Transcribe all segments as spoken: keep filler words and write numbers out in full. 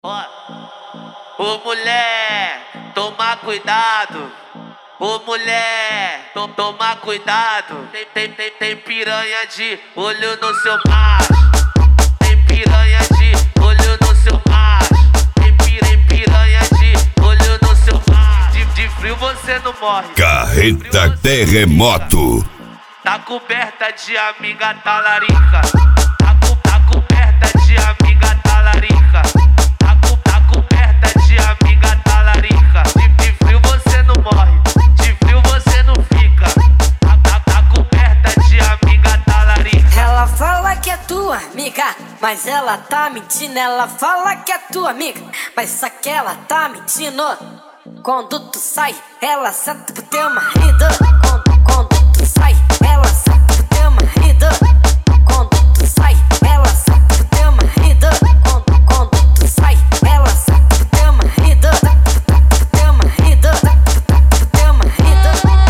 Ó, ô mulher, toma cuidado. Ô mulher, to toma cuidado. Tem, tem, tem, tem piranha de olho no seu macho. Tem piranha de olho no seu macho. Tem, tem piranha de olho no seu macho. De, de frio você não morre. Carreta Terremoto. Tá coberta de amiga talarica. Tá, co tá coberta de amiga talarica. Tá, co tá coberta de amiga talarica. De, de frio você não morre. De frio você não fica. Tá, tá, tá coberta de amiga talarica. Ela fala que é tua amiga, mas ela tá mentindo. Ela fala que é tua amiga, mas só que ela tá mentindo. Quando tu sai, ela senta pro teu marido. Quando, quando tu sai, ela senta pro teu marido. Quando tu sai, ela senta pro teu marido. Quando, quando tu sai, ela senta pro teu marido. Pro teu marido, pro teu marido.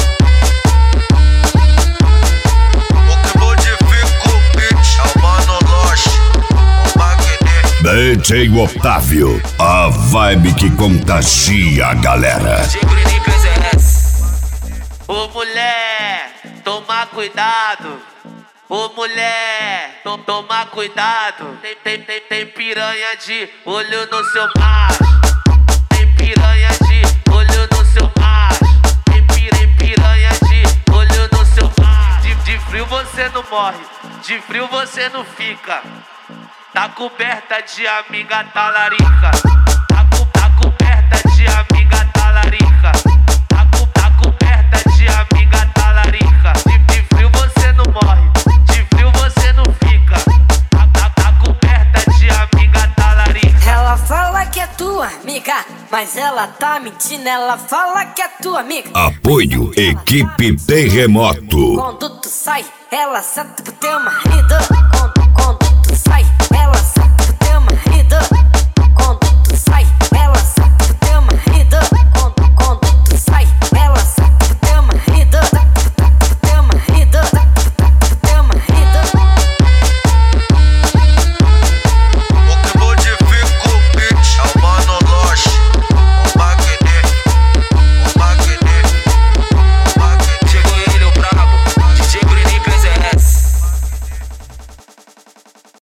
Acabou de vir com o beat, é o Mano Loche, o Magné. D J Otávio, a vibe que contagia a galera. Ô mulher, toma cuidado. Ô mulher, to toma cuidado. Tem, tem, tem, tem piranha de olho no seu macho. Tem piranha de olho no seu macho. Tem, tem piranha de olho no seu macho. De, de frio você não morre, de frio você não fica. Tá coberta de amiga talarica. Tá, co tá coberta de amiga talarica. Tá, co tá coberta de amiga talarica. De, de frio você não morre, de frio você não fica. Tá, tá, tá coberta de amiga talarica. Ela fala que é tua amiga, mas ela tá mentindo. Ela fala que é tua amiga. Apoio Equipe Terremoto. Quando tu sai, ela senta pro teu marido.